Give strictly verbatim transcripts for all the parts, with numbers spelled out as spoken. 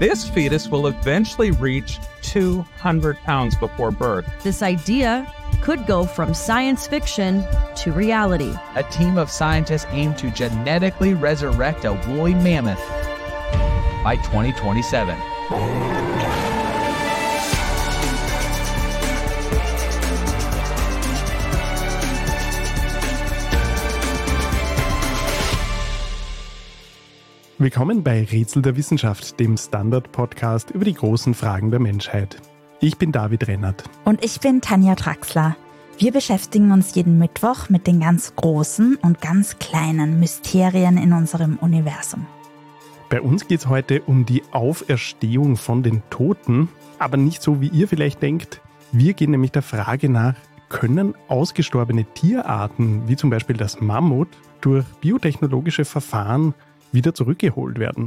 This fetus will eventually reach two hundred pounds before birth. This idea could go from science fiction to reality. A team of scientists aim to genetically resurrect a woolly mammoth by twenty twenty-seven. Willkommen bei Rätsel der Wissenschaft, dem Standard-Podcast über die großen Fragen der Menschheit. Ich bin David Rennert. Und ich bin Tanja Traxler. Wir beschäftigen uns jeden Mittwoch mit den ganz großen und ganz kleinen Mysterien in unserem Universum. Bei uns geht es heute um die Auferstehung von den Toten, aber nicht so, wie ihr vielleicht denkt. Wir gehen nämlich der Frage nach, können ausgestorbene Tierarten, wie zum Beispiel das Mammut, durch biotechnologische Verfahren wieder zurückgeholt werden?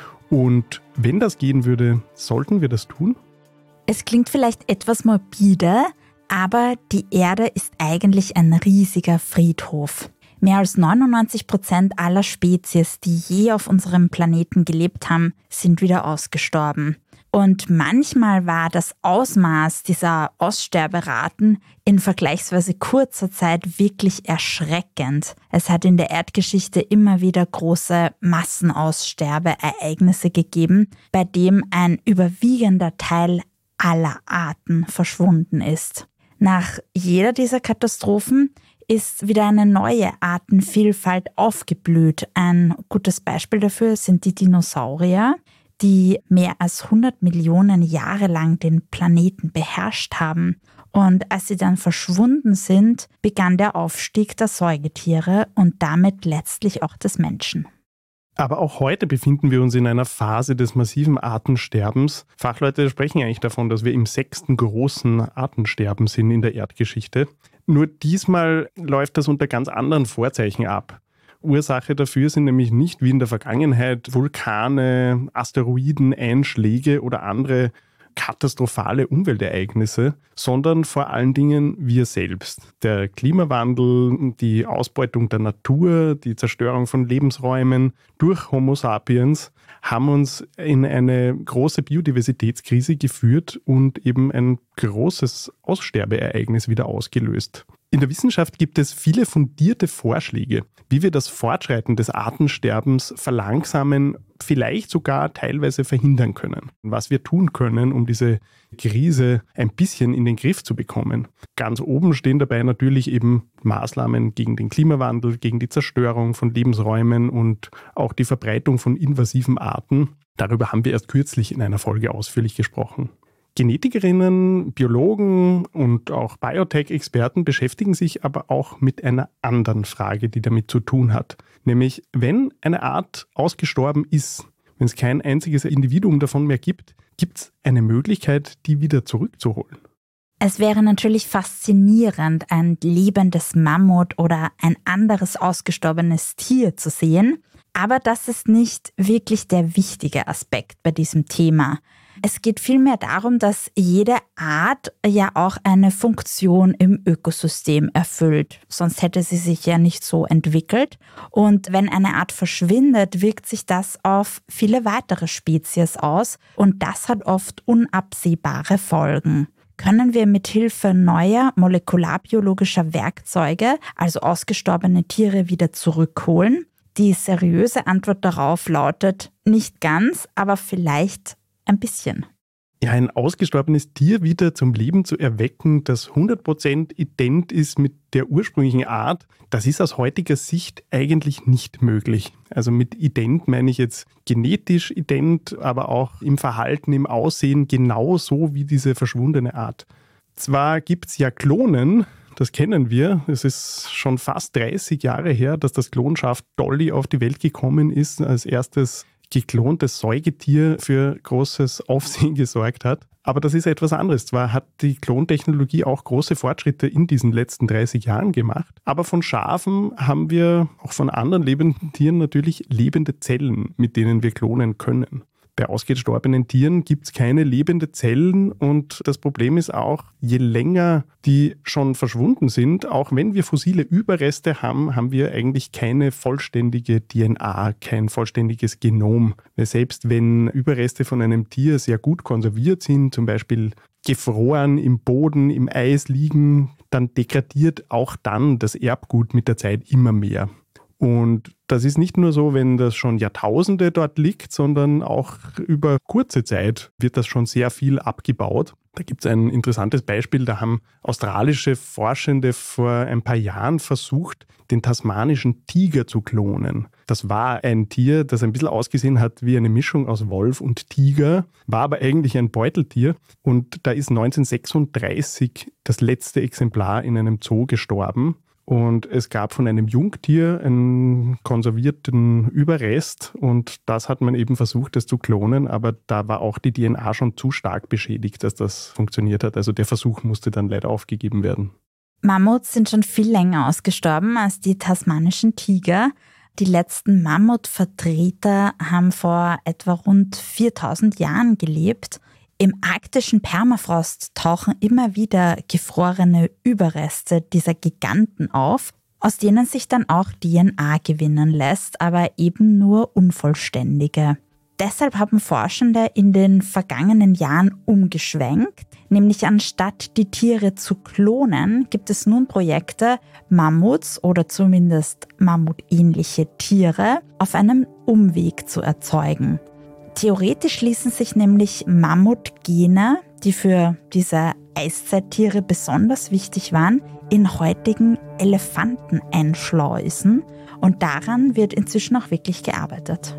Und wenn das gehen würde, sollten wir das tun? Es klingt vielleicht etwas morbide, aber die Erde ist eigentlich ein riesiger Friedhof. Mehr als neunundneunzig Prozent aller Spezies, die je auf unserem Planeten gelebt haben, sind wieder ausgestorben. Und manchmal war das Ausmaß dieser Aussterberaten in vergleichsweise kurzer Zeit wirklich erschreckend. Es hat in der Erdgeschichte immer wieder große Massenaussterbeereignisse gegeben, bei dem ein überwiegender Teil aller Arten verschwunden ist. Nach jeder dieser Katastrophen ist wieder eine neue Artenvielfalt aufgeblüht. Ein gutes Beispiel dafür sind die Dinosaurier, die mehr als hundert Millionen Jahre lang den Planeten beherrscht haben. Und als sie dann verschwunden sind, begann der Aufstieg der Säugetiere und damit letztlich auch des Menschen. Aber auch heute befinden wir uns in einer Phase des massiven Artensterbens. Fachleute sprechen eigentlich davon, dass wir im sechsten großen Artensterben sind in der Erdgeschichte. Nur diesmal läuft das unter ganz anderen Vorzeichen ab. Ursache dafür sind nämlich nicht wie in der Vergangenheit Vulkane, Asteroiden, Einschläge oder andere katastrophale Umweltereignisse, sondern vor allen Dingen wir selbst. Der Klimawandel, die Ausbeutung der Natur, die Zerstörung von Lebensräumen durch Homo sapiens haben uns in eine große Biodiversitätskrise geführt und eben ein großes Aussterbeereignis wieder ausgelöst. In der Wissenschaft gibt es viele fundierte Vorschläge, wie wir das Fortschreiten des Artensterbens verlangsamen, vielleicht sogar teilweise verhindern können. Was wir tun können, um diese Krise ein bisschen in den Griff zu bekommen. Ganz oben stehen dabei natürlich eben Maßnahmen gegen den Klimawandel, gegen die Zerstörung von Lebensräumen und auch die Verbreitung von invasiven Arten. Darüber haben wir erst kürzlich in einer Folge ausführlich gesprochen. Genetikerinnen, Biologen und auch Biotech-Experten beschäftigen sich aber auch mit einer anderen Frage, die damit zu tun hat. Nämlich, wenn eine Art ausgestorben ist, wenn es kein einziges Individuum davon mehr gibt, gibt es eine Möglichkeit, die wieder zurückzuholen. Es wäre natürlich faszinierend, ein lebendes Mammut oder ein anderes ausgestorbenes Tier zu sehen. Aber das ist nicht wirklich der wichtige Aspekt bei diesem Thema. Es geht vielmehr darum, dass jede Art ja auch eine Funktion im Ökosystem erfüllt. Sonst hätte sie sich ja nicht so entwickelt. Und wenn eine Art verschwindet, wirkt sich das auf viele weitere Spezies aus. Und das hat oft unabsehbare Folgen. Können wir mithilfe neuer molekularbiologischer Werkzeuge, also ausgestorbene Tiere, wieder zurückholen? Die seriöse Antwort darauf lautet, nicht ganz, aber vielleicht ein bisschen. Ja, ein ausgestorbenes Tier wieder zum Leben zu erwecken, das hundert Prozent ident ist mit der ursprünglichen Art, das ist aus heutiger Sicht eigentlich nicht möglich. Also mit ident meine ich jetzt genetisch ident, aber auch im Verhalten, im Aussehen genauso wie diese verschwundene Art. Zwar gibt es ja Klonen, das kennen wir. Es ist schon fast dreißig Jahre her, dass das Klonschaf Dolly auf die Welt gekommen ist, als erstes geklontes Säugetier für großes Aufsehen gesorgt hat. Aber das ist etwas anderes. Zwar hat die Klontechnologie auch große Fortschritte in diesen letzten dreißig Jahren gemacht, aber von Schafen haben wir auch von anderen lebenden Tieren natürlich lebende Zellen, mit denen wir klonen können. Bei ausgestorbenen Tieren gibt es keine lebenden Zellen und das Problem ist auch, je länger die schon verschwunden sind, auch wenn wir fossile Überreste haben, haben wir eigentlich keine vollständige D N A, kein vollständiges Genom. Weil selbst wenn Überreste von einem Tier sehr gut konserviert sind, zum Beispiel gefroren im Boden, im Eis liegen, dann degradiert auch dann das Erbgut mit der Zeit immer mehr. Und das ist nicht nur so, wenn das schon Jahrtausende dort liegt, sondern auch über kurze Zeit wird das schon sehr viel abgebaut. Da gibt es ein interessantes Beispiel, da haben australische Forschende vor ein paar Jahren versucht, den tasmanischen Tiger zu klonen. Das war ein Tier, das ein bisschen ausgesehen hat wie eine Mischung aus Wolf und Tiger, war aber eigentlich ein Beuteltier. Und da ist neunzehnhundertsechsunddreißig das letzte Exemplar in einem Zoo gestorben. Und es gab von einem Jungtier einen konservierten Überrest und das hat man eben versucht, das zu klonen, aber da war auch die D N A schon zu stark beschädigt, dass das funktioniert hat. Also der Versuch musste dann leider aufgegeben werden. Mammuts sind schon viel länger ausgestorben als die tasmanischen Tiger. Die letzten Mammutvertreter haben vor etwa rund viertausend Jahren gelebt. Im arktischen Permafrost tauchen immer wieder gefrorene Überreste dieser Giganten auf, aus denen sich dann auch D N A gewinnen lässt, aber eben nur unvollständige. Deshalb haben Forschende in den vergangenen Jahren umgeschwenkt, nämlich anstatt die Tiere zu klonen, gibt es nun Projekte, Mammuts oder zumindest mammutähnliche Tiere auf einem Umweg zu erzeugen. Theoretisch ließen sich nämlich Mammutgene, die für diese Eiszeittiere besonders wichtig waren, in heutigen Elefanten einschleusen und daran wird inzwischen auch wirklich gearbeitet.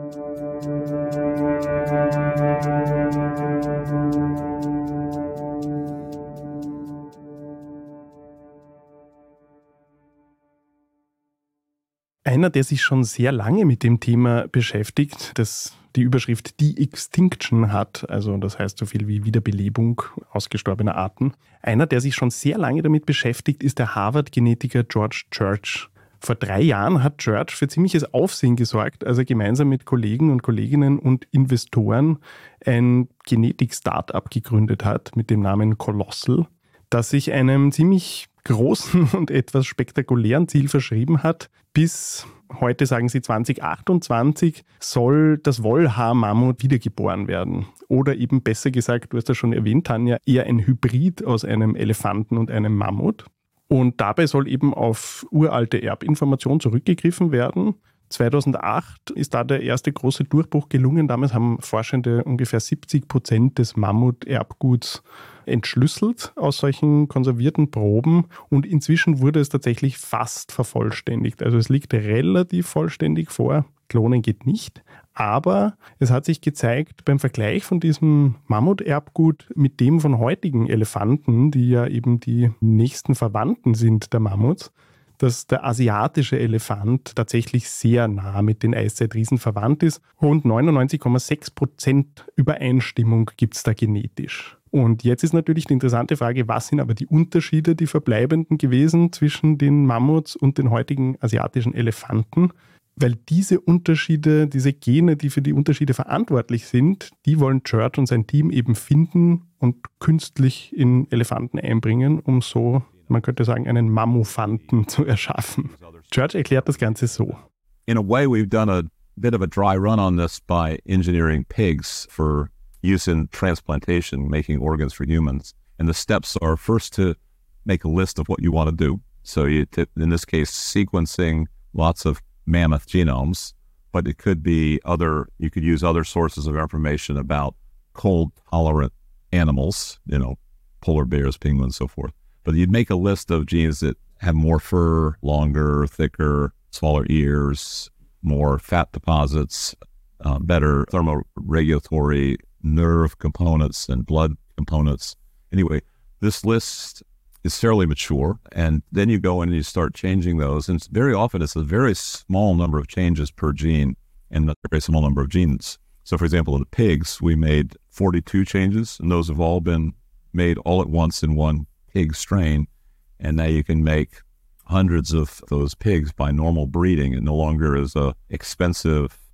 Einer, der sich schon sehr lange mit dem Thema beschäftigt, das die Überschrift De-Extinction hat, also das heißt so viel wie Wiederbelebung ausgestorbener Arten. Einer, der sich schon sehr lange damit beschäftigt, ist der Harvard-Genetiker George Church. Vor drei Jahren hat Church für ziemliches Aufsehen gesorgt, als er gemeinsam mit Kollegen und Kolleginnen und Investoren ein Genetik-Startup gegründet hat mit dem Namen Colossal, das sich einem ziemlich großen und etwas spektakulären Ziel verschrieben hat. Bis heute, sagen sie zwanzig achtundzwanzig, soll das Wollhaar-Mammut wiedergeboren werden. Oder eben besser gesagt, du hast das schon erwähnt, Tanja, eher ein Hybrid aus einem Elefanten und einem Mammut. Und dabei soll eben auf uralte Erbinformation zurückgegriffen werden. zweitausendacht ist da der erste große Durchbruch gelungen. Damals haben Forschende ungefähr siebzig Prozent des Mammut-Erbguts entschlüsselt aus solchen konservierten Proben und inzwischen wurde es tatsächlich fast vervollständigt. Also es liegt relativ vollständig vor. Klonen geht nicht, aber es hat sich gezeigt, beim Vergleich von diesem Mammuterbgut mit dem von heutigen Elefanten, die ja eben die nächsten Verwandten sind der Mammuts, dass der asiatische Elefant tatsächlich sehr nah mit den Eiszeitriesen verwandt ist. Rund neunundneunzig Komma sechs Prozent Übereinstimmung gibt es da genetisch. Und jetzt ist natürlich die interessante Frage, was sind aber die Unterschiede, die verbleibenden gewesen zwischen den Mammuts und den heutigen asiatischen Elefanten? Weil diese Unterschiede, diese Gene, die für die Unterschiede verantwortlich sind, die wollen Church und sein Team eben finden und künstlich in Elefanten einbringen, um so, man könnte sagen, einen Mammufanten zu erschaffen. Church erklärt das Ganze so. In a way, we've done a bit of a dry run on this by engineering pigs for use in transplantation, making organs for humans. And the steps are first to make a list of what you want to do. So you, t- in this case, sequencing lots of mammoth genomes, but it could be other, you could use other sources of information about cold tolerant animals, you know, polar bears, penguins, so forth. But you'd make a list of genes that have more fur, longer, thicker, smaller ears, more fat deposits, uh, better thermoregulatory nerve components and blood components. Anyway, this list is fairly mature, and then you go in and you start changing those, and very often it's a very small number of changes per gene and a very small number of genes. So for example, in the pigs, we made forty-two changes, and those have all been made all at once in one pig strain, and now you can make hundreds of those pigs by normal breeding. It no longer is a expensive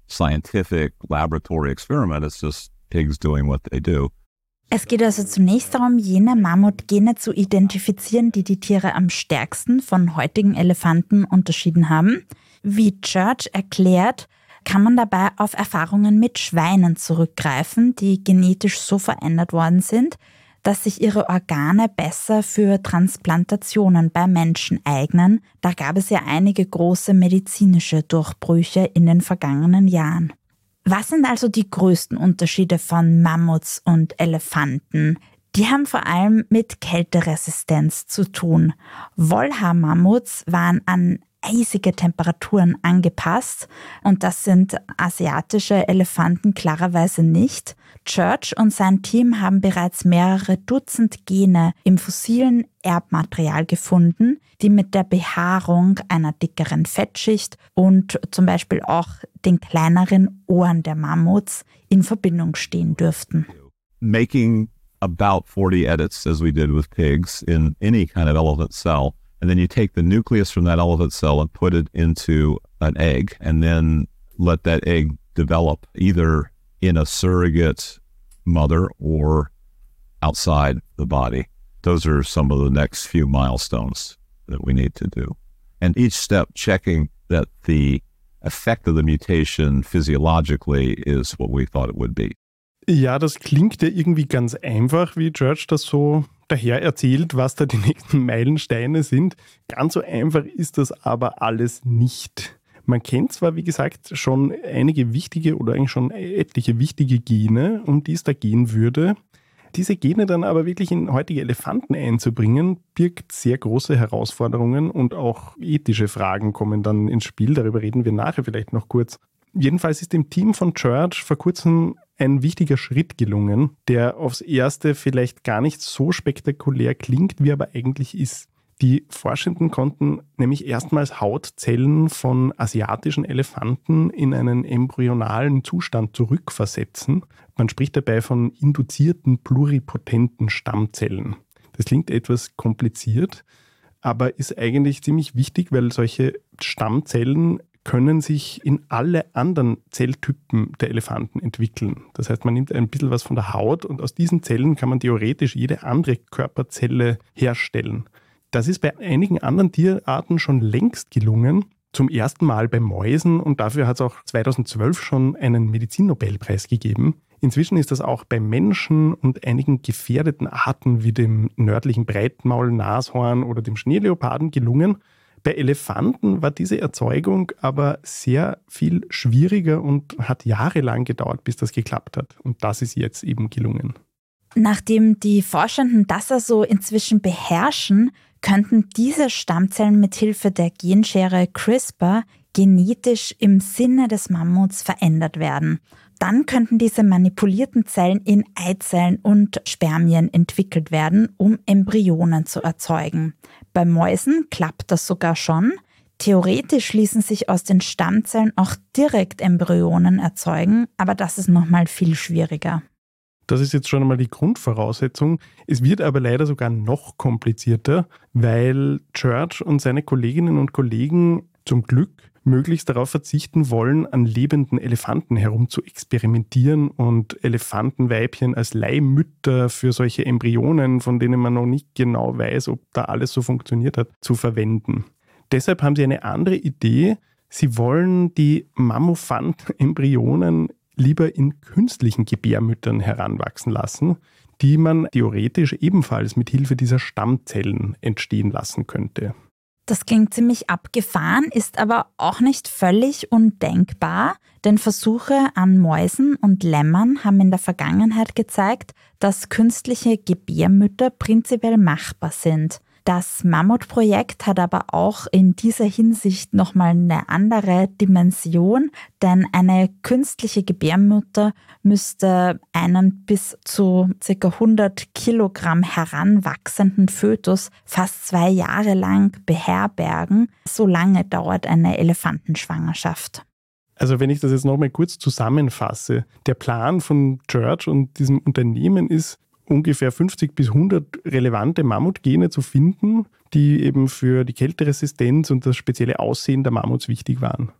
scientific laboratory experiment. It's just pigs doing what they do. Es geht also zunächst darum, jene Mammutgene zu identifizieren, die die Tiere am stärksten von heutigen Elefanten unterschieden haben. Wie Church erklärt, kann man dabei auf Erfahrungen mit Schweinen zurückgreifen, die genetisch so verändert worden sind, dass sich ihre Organe besser für Transplantationen bei Menschen eignen. Da gab es ja einige große medizinische Durchbrüche in den vergangenen Jahren. Was sind also die größten Unterschiede von Mammuts und Elefanten? Die haben vor allem mit Kälteresistenz zu tun. Wollhaar-Mammuts waren an eisige Temperaturen angepasst und das sind asiatische Elefanten klarerweise nicht. Church und sein Team haben bereits mehrere Dutzend Gene im fossilen Erbmaterial gefunden, die mit der Behaarung einer dickeren Fettschicht und zum Beispiel auch den kleineren Ohren der Mammuts in Verbindung stehen dürften. Making about forty edits, as we did with pigs, in any kind of elephant cell, and then you take the nucleus from that elephant cell and put it into an egg, and then let that egg develop either in a surrogate mother or outside the body. Those are some of the next few milestones that we need to do. And each step checking that the effect of the mutation physiologically is what we thought it would be. Ja, das klingt ja irgendwie ganz einfach, wie Church das so daher erzählt, was da die nächsten Meilensteine sind. Ganz so einfach ist das aber alles nicht. Man kennt zwar, wie gesagt, schon einige wichtige oder eigentlich schon etliche wichtige Gene, um die es da gehen würde. Diese Gene dann aber wirklich in heutige Elefanten einzubringen, birgt sehr große Herausforderungen und auch ethische Fragen kommen dann ins Spiel. Darüber reden wir nachher vielleicht noch kurz. Jedenfalls ist dem Team von Church vor kurzem ein wichtiger Schritt gelungen, der aufs Erste vielleicht gar nicht so spektakulär klingt, wie er aber eigentlich ist. Die Forschenden konnten nämlich erstmals Hautzellen von asiatischen Elefanten in einen embryonalen Zustand zurückversetzen. Man spricht dabei von induzierten pluripotenten Stammzellen. Das klingt etwas kompliziert, aber ist eigentlich ziemlich wichtig, weil solche Stammzellen können sich in alle anderen Zelltypen der Elefanten entwickeln. Das heißt, man nimmt ein bisschen was von der Haut und aus diesen Zellen kann man theoretisch jede andere Körperzelle herstellen. Das ist bei einigen anderen Tierarten schon längst gelungen, zum ersten Mal bei Mäusen, und dafür hat es auch zweitausendzwölf schon einen Medizinnobelpreis gegeben. Inzwischen ist das auch bei Menschen und einigen gefährdeten Arten wie dem nördlichen Breitmaul-Nashorn oder dem Schneeleoparden gelungen. Bei Elefanten war diese Erzeugung aber sehr viel schwieriger und hat jahrelang gedauert, bis das geklappt hat. Und das ist jetzt eben gelungen. Nachdem die Forschenden das also inzwischen beherrschen, könnten diese Stammzellen mit Hilfe der Genschere CRISPR genetisch im Sinne des Mammuts verändert werden. Dann könnten diese manipulierten Zellen in Eizellen und Spermien entwickelt werden, um Embryonen zu erzeugen. Bei Mäusen klappt das sogar schon. Theoretisch ließen sich aus den Stammzellen auch direkt Embryonen erzeugen, aber das ist nochmal viel schwieriger. Das ist jetzt schon einmal die Grundvoraussetzung. Es wird aber leider sogar noch komplizierter, weil Church und seine Kolleginnen und Kollegen zum Glück möglichst darauf verzichten wollen, an lebenden Elefanten herum zu experimentieren und Elefantenweibchen als Leihmütter für solche Embryonen, von denen man noch nicht genau weiß, ob da alles so funktioniert hat, zu verwenden. Deshalb haben sie eine andere Idee. Sie wollen die Mammofant-Embryonen lieber in künstlichen Gebärmüttern heranwachsen lassen, die man theoretisch ebenfalls mit Hilfe dieser Stammzellen entstehen lassen könnte. Das klingt ziemlich abgefahren, ist aber auch nicht völlig undenkbar, denn Versuche an Mäusen und Lämmern haben in der Vergangenheit gezeigt, dass künstliche Gebärmütter prinzipiell machbar sind. Das Mammutprojekt hat aber auch in dieser Hinsicht nochmal eine andere Dimension, denn eine künstliche Gebärmutter müsste einen bis zu ca. hundert Kilogramm heranwachsenden Fötus fast zwei Jahre lang beherbergen. So lange dauert eine Elefantenschwangerschaft. Also wenn ich das jetzt nochmal kurz zusammenfasse, der Plan von Church und diesem Unternehmen ist, ungefähr fünfzig bis hundert relevante Mammutgene zu finden, die eben für die Kälteresistenz und das spezielle Aussehen der Mammuts wichtig waren.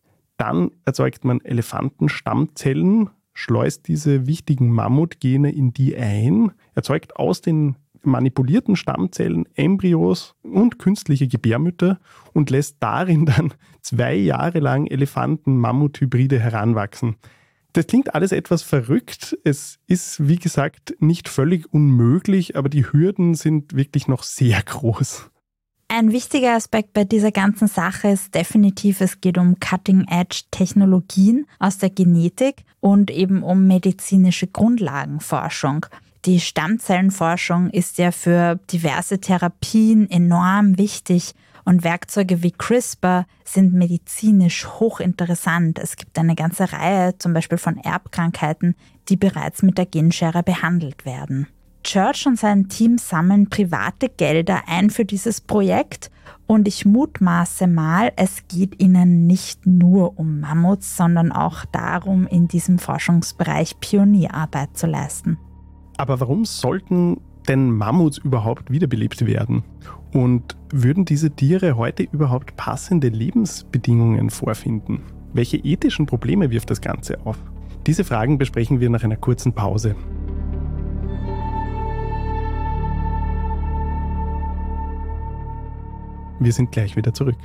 Dann erzeugt man Elefantenstammzellen, schleust diese wichtigen Mammutgene in die ein, erzeugt aus den manipulierten Stammzellen Embryos und künstliche Gebärmütter und lässt darin dann zwei Jahre lang Elefanten-Mammut-Hybride heranwachsen. Das klingt alles etwas verrückt. Es ist, wie gesagt, nicht völlig unmöglich, aber die Hürden sind wirklich noch sehr groß. Ein wichtiger Aspekt bei dieser ganzen Sache ist definitiv, es geht um Cutting-Edge-Technologien aus der Genetik und eben um medizinische Grundlagenforschung. Die Stammzellenforschung ist ja für diverse Therapien enorm wichtig und Werkzeuge wie CRISPR sind medizinisch hochinteressant. Es gibt eine ganze Reihe zum Beispiel von Erbkrankheiten, die bereits mit der Genschere behandelt werden. Church und sein Team sammeln private Gelder ein für dieses Projekt und ich mutmaße mal, es geht ihnen nicht nur um Mammuts, sondern auch darum, in diesem Forschungsbereich Pionierarbeit zu leisten. Aber warum sollten denn Mammuts überhaupt wiederbelebt werden? Und würden diese Tiere heute überhaupt passende Lebensbedingungen vorfinden? Welche ethischen Probleme wirft das Ganze auf? Diese Fragen besprechen wir nach einer kurzen Pause. Wir sind gleich wieder zurück.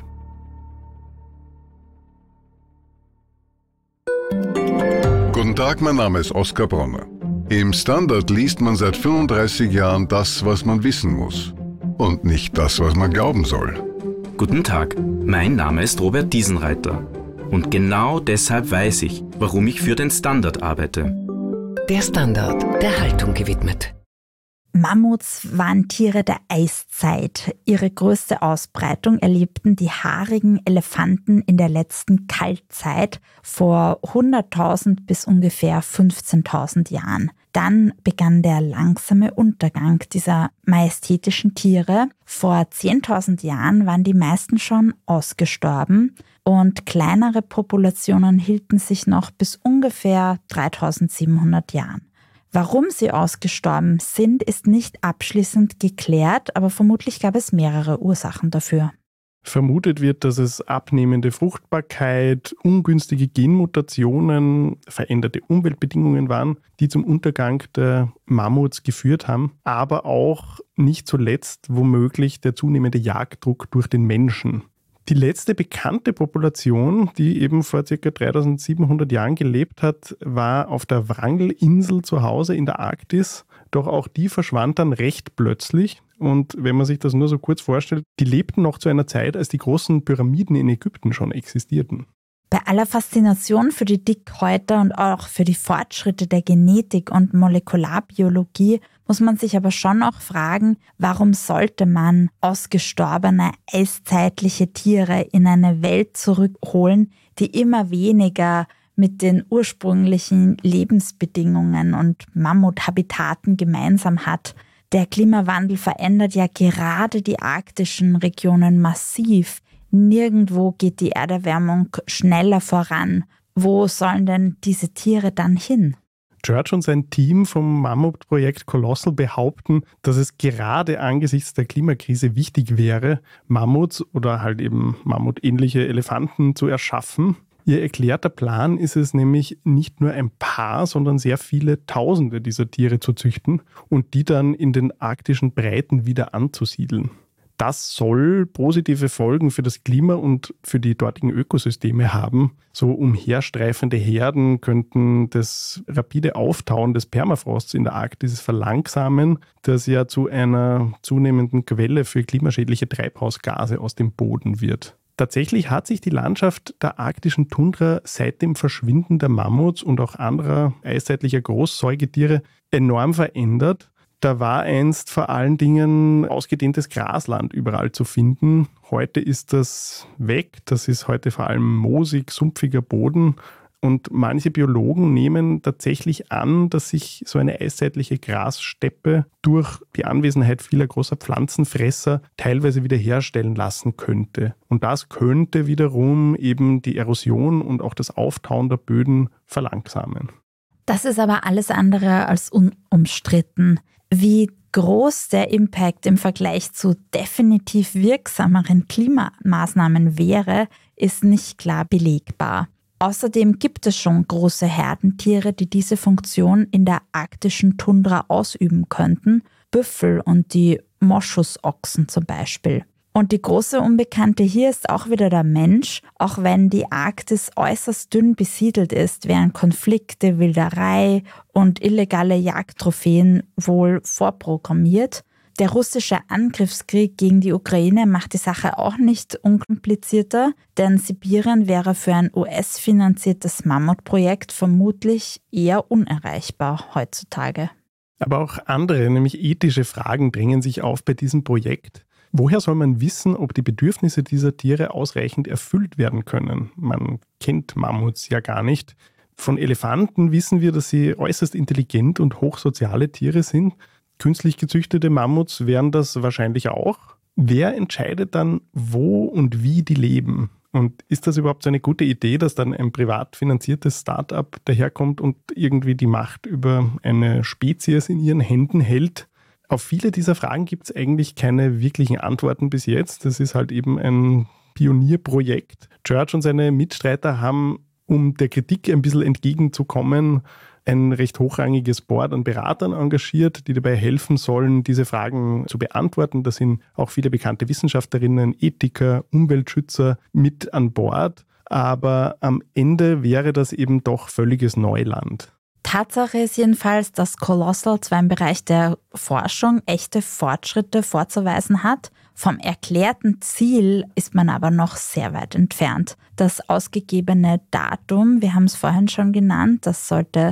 Guten Tag, mein Name ist Oskar Bronner. Im Standard liest man seit fünfunddreißig Jahren das, was man wissen muss. Und nicht das, was man glauben soll. Guten Tag, mein Name ist Robert Diesenreiter. Und genau deshalb weiß ich, warum ich für den Standard arbeite. Der Standard, der Haltung gewidmet. Mammuts waren Tiere der Eiszeit. Ihre größte Ausbreitung erlebten die haarigen Elefanten in der letzten Kaltzeit vor hunderttausend bis ungefähr fünfzehntausend Jahren. Dann begann der langsame Untergang dieser majestätischen Tiere. Vor zehntausend Jahren waren die meisten schon ausgestorben und kleinere Populationen hielten sich noch bis ungefähr dreitausendsiebenhundert Jahren. Warum sie ausgestorben sind, ist nicht abschließend geklärt, aber vermutlich gab es mehrere Ursachen dafür. Vermutet wird, dass es abnehmende Fruchtbarkeit, ungünstige Genmutationen, veränderte Umweltbedingungen waren, die zum Untergang der Mammuts geführt haben, aber auch nicht zuletzt womöglich der zunehmende Jagddruck durch den Menschen. Die letzte bekannte Population, die eben vor ca. dreitausendsiebenhundert Jahren gelebt hat, war auf der Wrangel-Insel zu Hause in der Arktis. Doch auch die verschwand dann recht plötzlich. Und wenn man sich das nur so kurz vorstellt, die lebten noch zu einer Zeit, als die großen Pyramiden in Ägypten schon existierten. Bei aller Faszination für die Dickhäuter und auch für die Fortschritte der Genetik und Molekularbiologie muss man sich aber schon auch fragen, warum sollte man ausgestorbene eiszeitliche Tiere in eine Welt zurückholen, die immer weniger mit den ursprünglichen Lebensbedingungen und Mammuthabitaten gemeinsam hat. Der Klimawandel verändert ja gerade die arktischen Regionen massiv. Nirgendwo geht die Erderwärmung schneller voran. Wo sollen denn diese Tiere dann hin? Church und sein Team vom Mammutprojekt Colossal behaupten, dass es gerade angesichts der Klimakrise wichtig wäre, Mammuts oder halt eben mammutähnliche Elefanten zu erschaffen. Ihr erklärter Plan ist es nämlich, nicht nur ein paar, sondern sehr viele Tausende dieser Tiere zu züchten und die dann in den arktischen Breiten wieder anzusiedeln. Das soll positive Folgen für das Klima und für die dortigen Ökosysteme haben. So umherstreifende Herden könnten das rapide Auftauen des Permafrosts in der Arktis verlangsamen, das ja zu einer zunehmenden Quelle für klimaschädliche Treibhausgase aus dem Boden wird. Tatsächlich hat sich die Landschaft der arktischen Tundra seit dem Verschwinden der Mammuts und auch anderer eiszeitlicher Großsäugetiere enorm verändert. Da war einst vor allen Dingen ausgedehntes Grasland überall zu finden. Heute ist das weg. Das ist heute vor allem moosig, sumpfiger Boden. Und manche Biologen nehmen tatsächlich an, dass sich so eine eiszeitliche Grassteppe durch die Anwesenheit vieler großer Pflanzenfresser teilweise wiederherstellen lassen könnte. Und das könnte wiederum eben die Erosion und auch das Auftauen der Böden verlangsamen. Das ist aber alles andere als unumstritten. Wie groß der Impact im Vergleich zu definitiv wirksameren Klimamaßnahmen wäre, ist nicht klar belegbar. Außerdem gibt es schon große Herdentiere, die diese Funktion in der arktischen Tundra ausüben könnten. Büffel und die Moschusochsen zum Beispiel. Und die große Unbekannte hier ist auch wieder der Mensch, auch wenn die Arktis äußerst dünn besiedelt ist, wären Konflikte, Wilderei und illegale Jagdtrophäen wohl vorprogrammiert. Der russische Angriffskrieg gegen die Ukraine macht die Sache auch nicht unkomplizierter, denn Sibirien wäre für ein U S-finanziertes Mammutprojekt vermutlich eher unerreichbar heutzutage. Aber auch andere, nämlich ethische Fragen drängen sich auf bei diesem Projekt. Woher soll man wissen, ob die Bedürfnisse dieser Tiere ausreichend erfüllt werden können? Man kennt Mammuts ja gar nicht. Von Elefanten wissen wir, dass sie äußerst intelligent und hochsoziale Tiere sind. Künstlich gezüchtete Mammuts wären das wahrscheinlich auch. Wer entscheidet dann, wo und wie die leben? Und ist das überhaupt so eine gute Idee, dass dann ein privat finanziertes Start-up daherkommt und irgendwie die Macht über eine Spezies in ihren Händen hält? Auf viele dieser Fragen gibt es eigentlich keine wirklichen Antworten bis jetzt. Das ist halt eben ein Pionierprojekt. Church und seine Mitstreiter haben, um der Kritik ein bisschen entgegenzukommen, ein recht hochrangiges Board an Beratern engagiert, die dabei helfen sollen, diese Fragen zu beantworten. Da sind auch viele bekannte Wissenschaftlerinnen, Ethiker, Umweltschützer mit an Bord. Aber am Ende wäre das eben doch völliges Neuland. Tatsache ist jedenfalls, dass Colossal zwar im Bereich der Forschung echte Fortschritte vorzuweisen hat. Vom erklärten Ziel ist man aber noch sehr weit entfernt. Das ausgegebene Datum, wir haben es vorhin schon genannt, das sollte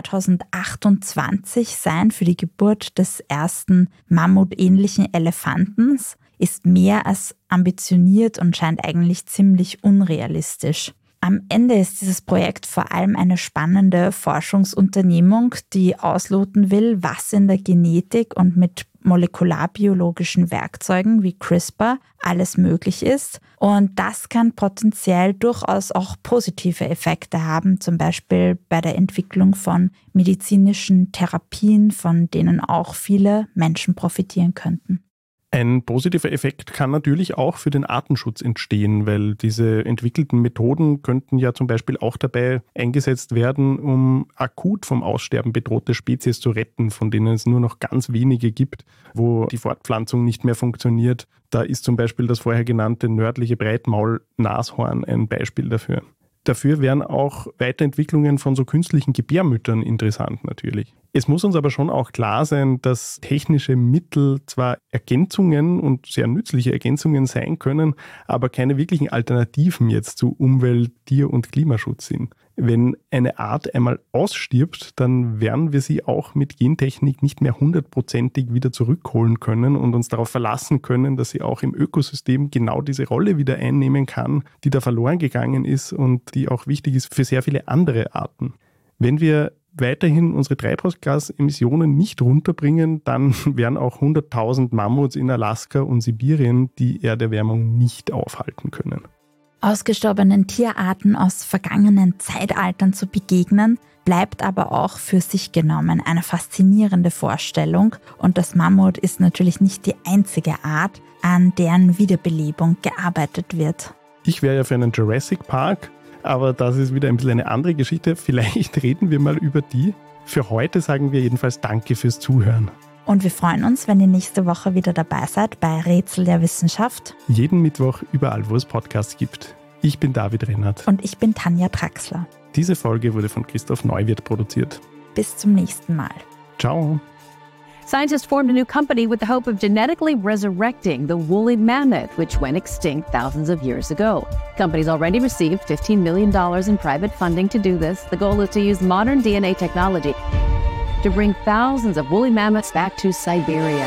zweitausendachtundzwanzig sein für die Geburt des ersten mammutähnlichen Elefantens, ist mehr als ambitioniert und scheint eigentlich ziemlich unrealistisch. Am Ende ist dieses Projekt vor allem eine spannende Forschungsunternehmung, die ausloten will, was in der Genetik und mit molekularbiologischen Werkzeugen wie CRISPR alles möglich ist. Und das kann potenziell durchaus auch positive Effekte haben, zum Beispiel bei der Entwicklung von medizinischen Therapien, von denen auch viele Menschen profitieren könnten. Ein positiver Effekt kann natürlich auch für den Artenschutz entstehen, weil diese entwickelten Methoden könnten ja zum Beispiel auch dabei eingesetzt werden, um akut vom Aussterben bedrohte Spezies zu retten, von denen es nur noch ganz wenige gibt, wo die Fortpflanzung nicht mehr funktioniert. Da ist zum Beispiel das vorher genannte nördliche Breitmaul-Nashorn ein Beispiel dafür. Dafür wären auch Weiterentwicklungen von so künstlichen Gebärmüttern interessant natürlich. Es muss uns aber schon auch klar sein, dass technische Mittel zwar Ergänzungen und sehr nützliche Ergänzungen sein können, aber keine wirklichen Alternativen jetzt zu Umwelt-, Tier- und Klimaschutz sind. Wenn eine Art einmal ausstirbt, dann werden wir sie auch mit Gentechnik nicht mehr hundertprozentig wieder zurückholen können und uns darauf verlassen können, dass sie auch im Ökosystem genau diese Rolle wieder einnehmen kann, die da verloren gegangen ist und die auch wichtig ist für sehr viele andere Arten. Wenn wir weiterhin unsere Treibhausgasemissionen nicht runterbringen, dann werden auch hunderttausend Mammuts in Alaska und Sibirien die Erderwärmung nicht aufhalten können. Ausgestorbenen Tierarten aus vergangenen Zeitaltern zu begegnen, bleibt aber auch für sich genommen eine faszinierende Vorstellung. Und das Mammut ist natürlich nicht die einzige Art, an deren Wiederbelebung gearbeitet wird. Ich wäre ja für einen Jurassic Park, aber das ist wieder ein bisschen eine andere Geschichte. Vielleicht reden wir mal über die. Für heute sagen wir jedenfalls Danke fürs Zuhören. Und wir freuen uns, wenn ihr nächste Woche wieder dabei seid bei Rätsel der Wissenschaft. Jeden Mittwoch überall, wo es Podcasts gibt. Ich bin David Rennert. Und ich bin Tanja Traxler. Diese Folge wurde von Christoph Neuwirth produziert. Bis zum nächsten Mal. Ciao. Scientists formed a new company with the hope of genetically resurrecting the woolly mammoth, which went extinct thousands of years ago. The company's already received fifteen million dollars in private funding to do this. The goal is to use modern D N A technology to bring thousands of woolly mammoths back to Siberia.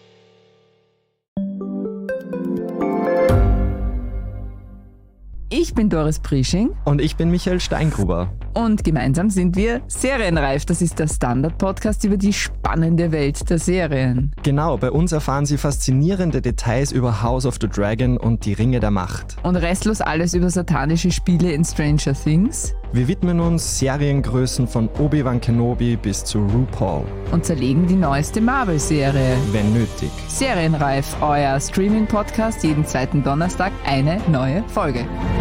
Ich Ich bin Doris Prisching. Und ich bin Michael Steingruber. Und gemeinsam sind wir Serienreif. Das ist der Standard-Podcast über die spannende Welt der Serien. Genau, bei uns erfahren Sie faszinierende Details über House of the Dragon und die Ringe der Macht. Und restlos alles über satanische Spiele in Stranger Things. Wir widmen uns Seriengrößen von Obi-Wan Kenobi bis zu RuPaul. Und zerlegen die neueste Marvel-Serie. Wenn nötig. Serienreif, euer Streaming-Podcast, jeden zweiten Donnerstag eine neue Folge.